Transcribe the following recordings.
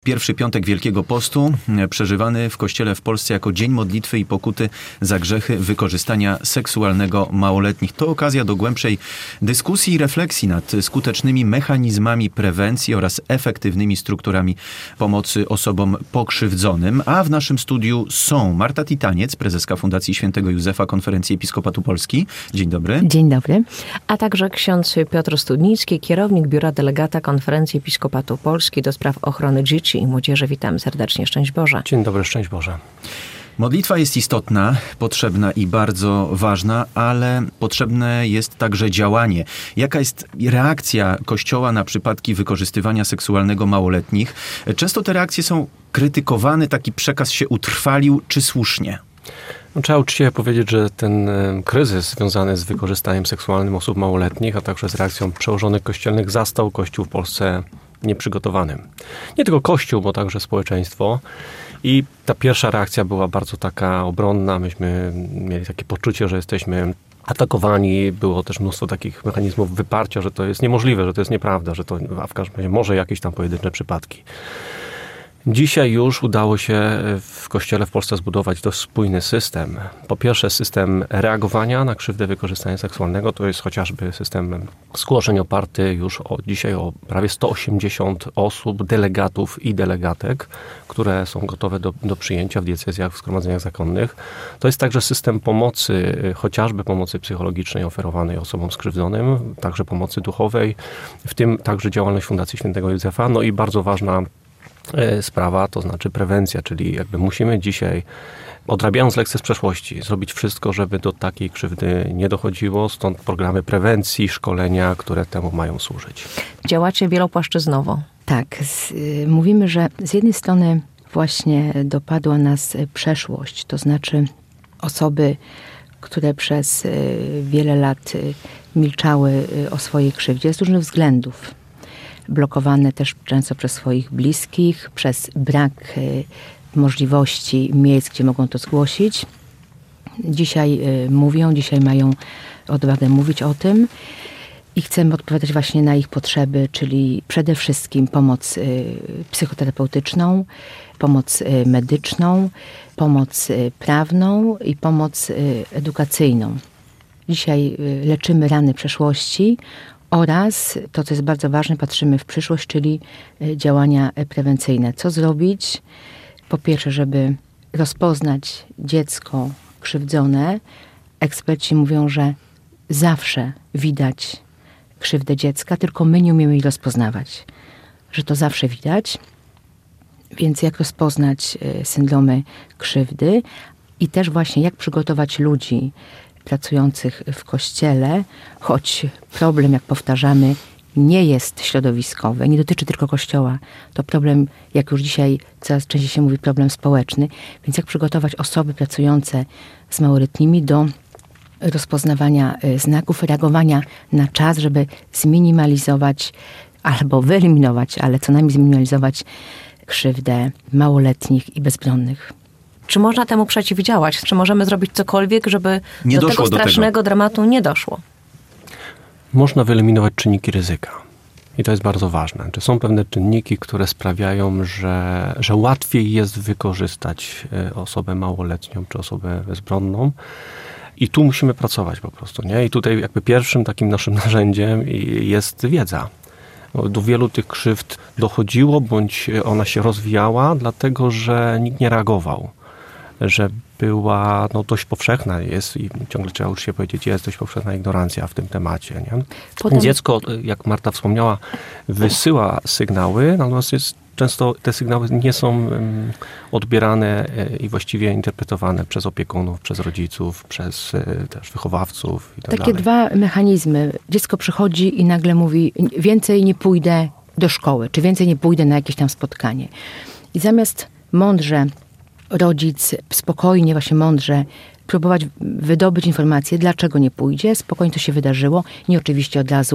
Pierwszy piątek Wielkiego Postu, przeżywany w Kościele w Polsce jako dzień modlitwy i pokuty za grzechy wykorzystania seksualnego małoletnich. To okazja do głębszej dyskusji i refleksji nad skutecznymi mechanizmami prewencji oraz efektywnymi strukturami pomocy osobom pokrzywdzonym. A w naszym studiu są Marta Titaniec, prezeska Fundacji Świętego Józefa Konferencji Episkopatu Polski. Dzień dobry. Dzień dobry. A także ksiądz Piotr Studnicki, kierownik Biura Delegata Konferencji Episkopatu Polski do spraw ochrony dzieci i młodzieży. Witam serdecznie. Szczęść Boże. Dzień dobry, szczęść Boże. Modlitwa jest istotna, potrzebna i bardzo ważna, ale potrzebne jest także działanie. Jaka jest reakcja Kościoła na przypadki wykorzystywania seksualnego małoletnich? Często te reakcje są krytykowane, taki przekaz się utrwalił, czy słusznie? Trzeba uczciwie powiedzieć, że ten kryzys związany z wykorzystaniem seksualnym osób małoletnich, a także z reakcją przełożonych kościelnych zastał Kościół w Polsce nieprzygotowanym. Nie tylko Kościół, bo także społeczeństwo. I ta pierwsza reakcja była bardzo taka obronna. Myśmy mieli takie poczucie, że jesteśmy atakowani. Było też mnóstwo takich mechanizmów wyparcia, że to jest niemożliwe, że to jest nieprawda, że to w każdym razie może jakieś tam pojedyncze przypadki. Dzisiaj już udało się w Kościele w Polsce zbudować dość spójny system. Po pierwsze system reagowania na krzywdę wykorzystania seksualnego, to jest chociażby system zgłoszeń oparty już dzisiaj o prawie 180 osób, delegatów i delegatek, które są gotowe do przyjęcia w diecezjach, w zgromadzeniach zakonnych. To jest także system pomocy, chociażby pomocy psychologicznej oferowanej osobom skrzywdzonym, także pomocy duchowej, w tym także działalność Fundacji Świętego Józefa. No i bardzo ważna sprawa, to znaczy prewencja, czyli jakby musimy dzisiaj, odrabiając lekcje z przeszłości, zrobić wszystko, żeby do takiej krzywdy nie dochodziło. Stąd programy prewencji, szkolenia, które temu mają służyć. Działacie wielopłaszczyznowo. Tak, mówimy, że z jednej strony właśnie dopadła nas przeszłość, to znaczy osoby, które przez wiele lat milczały o swojej krzywdzie z różnych względów. Blokowane też często przez swoich bliskich, przez brak możliwości miejsc, gdzie mogą to zgłosić. Dzisiaj mówią, dzisiaj mają odwagę mówić o tym i chcemy odpowiadać właśnie na ich potrzeby, czyli przede wszystkim pomoc psychoterapeutyczną, pomoc medyczną, pomoc prawną i pomoc edukacyjną. Dzisiaj leczymy rany przeszłości oraz, to co jest bardzo ważne, patrzymy w przyszłość, czyli działania prewencyjne. Co zrobić? Po pierwsze, żeby rozpoznać dziecko krzywdzone. Eksperci mówią, że zawsze widać krzywdę dziecka, tylko my nie umiemy jej rozpoznawać. Że to zawsze widać. Więc jak rozpoznać syndromy krzywdy i też właśnie jak przygotować ludzi pracujących w Kościele, choć problem, jak powtarzamy, nie jest środowiskowy, nie dotyczy tylko Kościoła. To problem, jak już dzisiaj coraz częściej się mówi, problem społeczny. Więc jak przygotować osoby pracujące z małoletnimi do rozpoznawania znaków, reagowania na czas, żeby zminimalizować albo wyeliminować, ale co najmniej zminimalizować krzywdę małoletnich i bezbronnych. Czy można temu przeciwdziałać? Czy możemy zrobić cokolwiek, żeby do tego strasznego dramatu nie doszło? Można wyeliminować czynniki ryzyka. I to jest bardzo ważne. Czy są pewne czynniki, które sprawiają, że łatwiej jest wykorzystać osobę małoletnią czy osobę bezbronną. I tu musimy pracować po prostu, nie? I tutaj jakby pierwszym takim naszym narzędziem jest wiedza. Do wielu tych krzywd dochodziło, bądź ona się rozwijała, dlatego że nikt nie reagował. Że była dość powszechna jest i ciągle trzeba uczciwie powiedzieć, jest dość powszechna ignorancja w tym temacie. Nie? Dziecko, jak Marta wspomniała, wysyła sygnały, natomiast często te sygnały nie są odbierane i właściwie interpretowane przez opiekunów, przez rodziców, przez też wychowawców i tak dalej. Takie dwa mechanizmy. Dziecko przychodzi i nagle mówi, więcej nie pójdę do szkoły, czy więcej nie pójdę na jakieś tam spotkanie. I zamiast mądrze rodzic spokojnie, właśnie mądrze próbować wydobyć informacje, dlaczego nie pójdzie, spokojnie to się wydarzyło, nie oczywiście od razu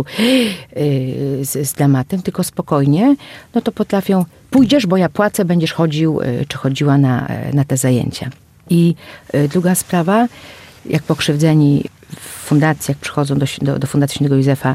z dramatem, tylko spokojnie, no to potrafią, pójdziesz, bo ja płacę, będziesz chodził, czy chodziła na te zajęcia. I druga sprawa, jak pokrzywdzeni w fundacjach przychodzą do Fundacji Świętego Józefa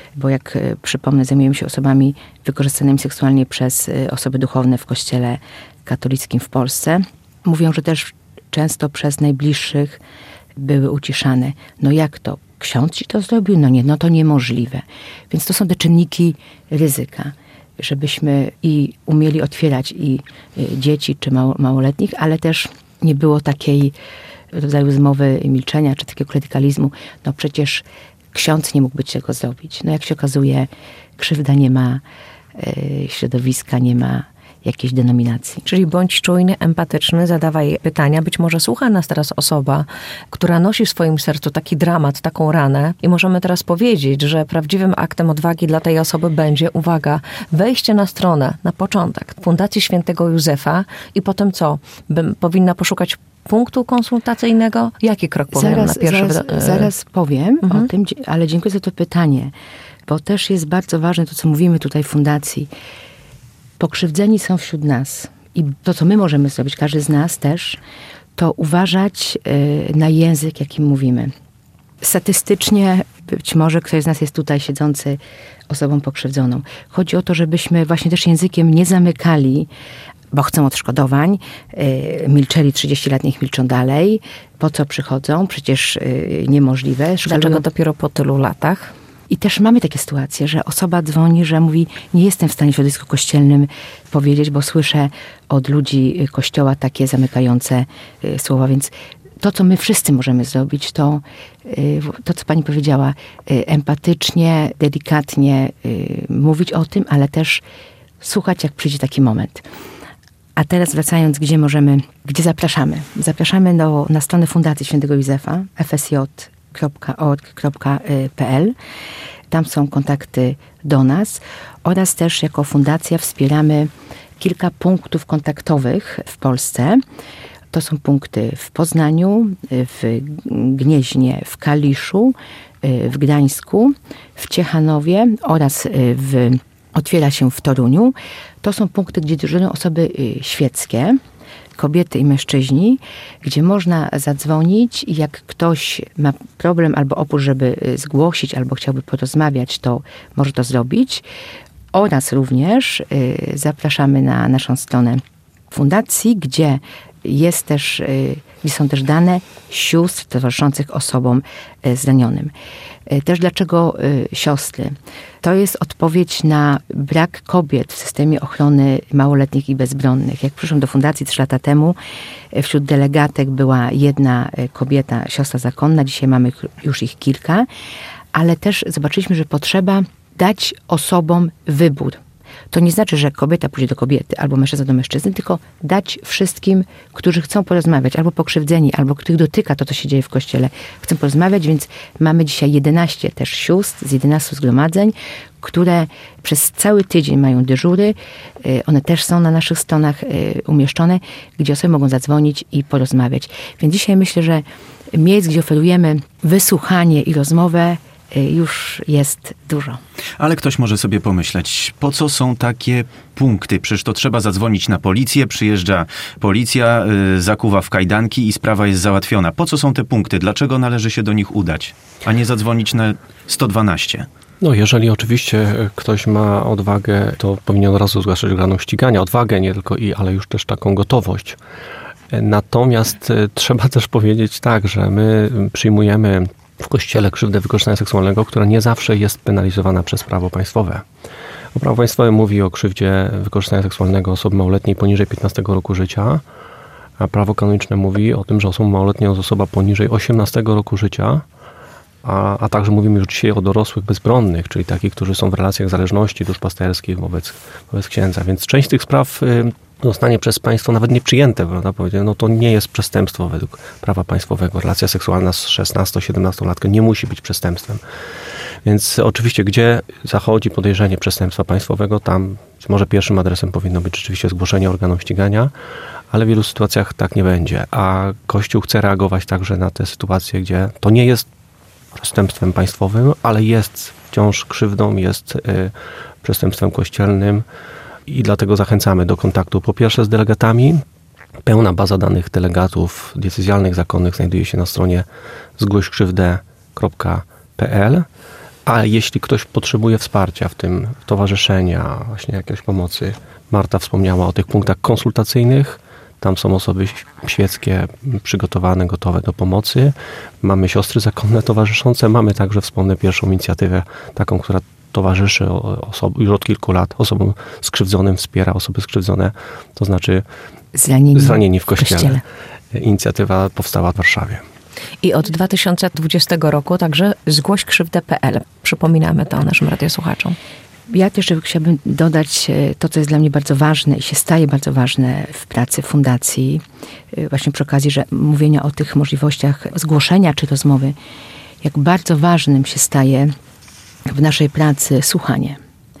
bo jak przypomnę, zajmujemy się osobami wykorzystanymi seksualnie przez osoby duchowne w Kościele katolickim w Polsce. Mówią, że też często przez najbliższych były uciszane. No jak to? Ksiądz ci to zrobił? No nie, no to niemożliwe. Więc to są te czynniki ryzyka, żebyśmy i umieli otwierać i dzieci czy małoletnich, ale też nie było takiej rodzaju zmowy milczenia czy takiego klerykalizmu. No przecież ksiądz nie mógłby tego zrobić. No jak się okazuje, krzywda nie ma środowiska, nie ma jakiejś denominacji. Czyli bądź czujny, empatyczny, zadawaj pytania. Być może słucha nas teraz osoba, która nosi w swoim sercu taki dramat, taką ranę i możemy teraz powiedzieć, że prawdziwym aktem odwagi dla tej osoby będzie, uwaga, wejście na stronę, na początek, Fundacji Świętego Józefa i potem co? Powinna poszukać punktu konsultacyjnego? Jaki krok powinien na pierwszy? Zaraz powiem o tym, ale dziękuję za to pytanie, bo też jest bardzo ważne to, co mówimy tutaj w Fundacji. Pokrzywdzeni są wśród nas i to, co my możemy zrobić, każdy z nas też, to uważać na język, jakim mówimy. Statystycznie być może ktoś z nas jest tutaj siedzący osobą pokrzywdzoną. Chodzi o to, żebyśmy właśnie też językiem nie zamykali, bo chcą odszkodowań, milczeli 30 lat, niech milczą dalej. Po co przychodzą? Przecież niemożliwe. Dlaczego dopiero po tylu latach? I też mamy takie sytuacje, że osoba dzwoni, że mówi, nie jestem w stanie w środowisku kościelnym powiedzieć, bo słyszę od ludzi Kościoła takie zamykające słowa, więc to, co my wszyscy możemy zrobić, to co pani powiedziała, empatycznie, delikatnie mówić o tym, ale też słuchać, jak przyjdzie taki moment. A teraz wracając, gdzie zapraszamy? Zapraszamy na stronę Fundacji Świętego Józefa, fsj.org.pl. Tam są kontakty do nas oraz też jako fundacja wspieramy kilka punktów kontaktowych w Polsce. To są punkty w Poznaniu, w Gnieźnie, w Kaliszu, w Gdańsku, w Ciechanowie oraz otwiera się w Toruniu. To są punkty, gdzie dyżurują osoby świeckie, kobiety i mężczyźni, gdzie można zadzwonić i jak ktoś ma problem albo opór, żeby zgłosić, albo chciałby porozmawiać, to może to zrobić. Oraz również zapraszamy na naszą stronę fundacji, gdzie są też dane sióstr towarzyszących osobom zranionym. Też dlaczego siostry? To jest odpowiedź na brak kobiet w systemie ochrony małoletnich i bezbronnych. Jak przyszłam do fundacji 3 lata temu, wśród delegatek była jedna kobieta, siostra zakonna, dzisiaj mamy już ich kilka, ale też zobaczyliśmy, że potrzeba dać osobom wybór. To nie znaczy, że kobieta pójdzie do kobiety, albo mężczyzna do mężczyzny, tylko dać wszystkim, którzy chcą porozmawiać, albo pokrzywdzeni, albo których dotyka to, co się dzieje w Kościele, chcą porozmawiać, więc mamy dzisiaj 11 też sióstr z 11 zgromadzeń, które przez cały tydzień mają dyżury. One też są na naszych stronach umieszczone, gdzie osoby mogą zadzwonić i porozmawiać. Więc dzisiaj myślę, że miejsc, gdzie oferujemy wysłuchanie i rozmowę, już jest dużo. Ale ktoś może sobie pomyśleć, po co są takie punkty? Przecież to trzeba zadzwonić na policję, przyjeżdża policja, zakuwa w kajdanki i sprawa jest załatwiona. Po co są te punkty? Dlaczego należy się do nich udać, a nie zadzwonić na 112? No, jeżeli oczywiście ktoś ma odwagę, to powinien od razu zgłaszać organom ścigania. Odwagę nie tylko ale już też taką gotowość. Natomiast trzeba też powiedzieć tak, że my przyjmujemy w Kościele krzywdę wykorzystania seksualnego, która nie zawsze jest penalizowana przez prawo państwowe. Bo prawo państwowe mówi o krzywdzie wykorzystania seksualnego osoby małoletniej poniżej 15 roku życia, a prawo kanoniczne mówi o tym, że osobą małoletnią jest osoba poniżej 18 roku życia, a także mówimy już dzisiaj o dorosłych bezbronnych, czyli takich, którzy są w relacjach zależności duszpasterskich wobec księdza. Więc część tych spraw zostanie przez państwo nawet nie przyjęte, prawda? No to nie jest przestępstwo według prawa państwowego. Relacja seksualna z 16-17-latką nie musi być przestępstwem. Więc oczywiście, gdzie zachodzi podejrzenie przestępstwa państwowego, tam może pierwszym adresem powinno być rzeczywiście zgłoszenie organom ścigania, ale w wielu sytuacjach tak nie będzie. A Kościół chce reagować także na te sytuacje, gdzie to nie jest przestępstwem państwowym, ale jest wciąż krzywdą, jest przestępstwem kościelnym i dlatego zachęcamy do kontaktu po pierwsze z delegatami. Pełna baza danych delegatów diecezjalnych, zakonnych znajduje się na stronie zgłośkrzywdę.pl, A jeśli ktoś potrzebuje wsparcia w tym, towarzyszenia, właśnie jakiejś pomocy, Marta wspomniała o tych punktach konsultacyjnych. Tam są osoby świeckie przygotowane, gotowe do pomocy. Mamy siostry zakonne towarzyszące. Mamy także wspomnę pierwszą inicjatywę, taką, która towarzyszy już od kilku lat osobom skrzywdzonym, wspiera osoby skrzywdzone, to znaczy zranieni w kościele. Inicjatywa powstała w Warszawie. I od 2020 roku także zgłośkrzywdę.pl. Przypominamy to naszym radiosłuchaczom. Ja też chciałabym dodać to, co jest dla mnie bardzo ważne i się staje bardzo ważne w pracy fundacji, właśnie przy okazji, że mówienia o tych możliwościach zgłoszenia czy rozmowy, jak bardzo ważnym się staje w naszej pracy słuchanie.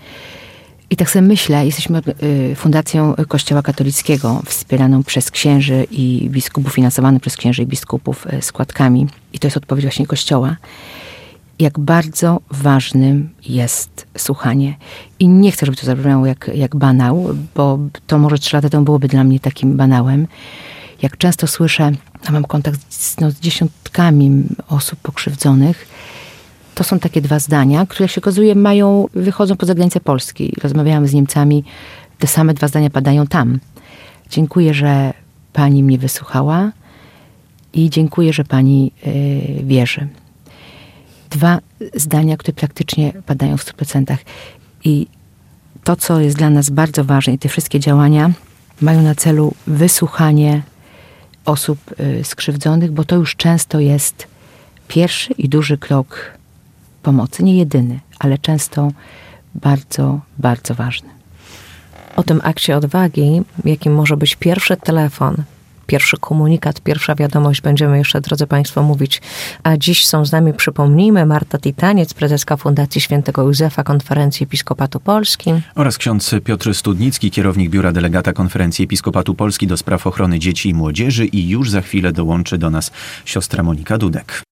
I tak sobie myślę, jesteśmy fundacją Kościoła katolickiego, wspieraną przez księży i biskupów, finansowaną przez księży i biskupów składkami. I to jest odpowiedź właśnie Kościoła. Jak bardzo ważnym jest słuchanie. I nie chcę, żeby to zabrzmiało jak banał, bo to może 3 lata temu byłoby dla mnie takim banałem. Jak często słyszę, a mam kontakt z dziesiątkami osób pokrzywdzonych, to są takie 2 zdania, które się okazuje wychodzą poza granicę Polski. Rozmawiałam z Niemcami, te same 2 zdania padają tam. Dziękuję, że pani mnie wysłuchała i dziękuję, że pani wierzy. 2 zdania, które praktycznie padają w 100%. I to, co jest dla nas bardzo ważne i te wszystkie działania mają na celu wysłuchanie osób skrzywdzonych, bo to już często jest pierwszy i duży krok pomocy. Nie jedyny, ale często bardzo, bardzo ważny. O tym akcie odwagi, jakim może być pierwszy telefon, pierwszy komunikat, pierwsza wiadomość, będziemy jeszcze, drodzy Państwo, mówić. A dziś są z nami, przypomnijmy, Marta Titaniec, prezeska Fundacji Świętego Józefa Konferencji Episkopatu Polski. Oraz ksiądz Piotr Studnicki, kierownik Biura Delegata Konferencji Episkopatu Polski do spraw ochrony dzieci i młodzieży, i już za chwilę dołączy do nas siostra Monika Dudek.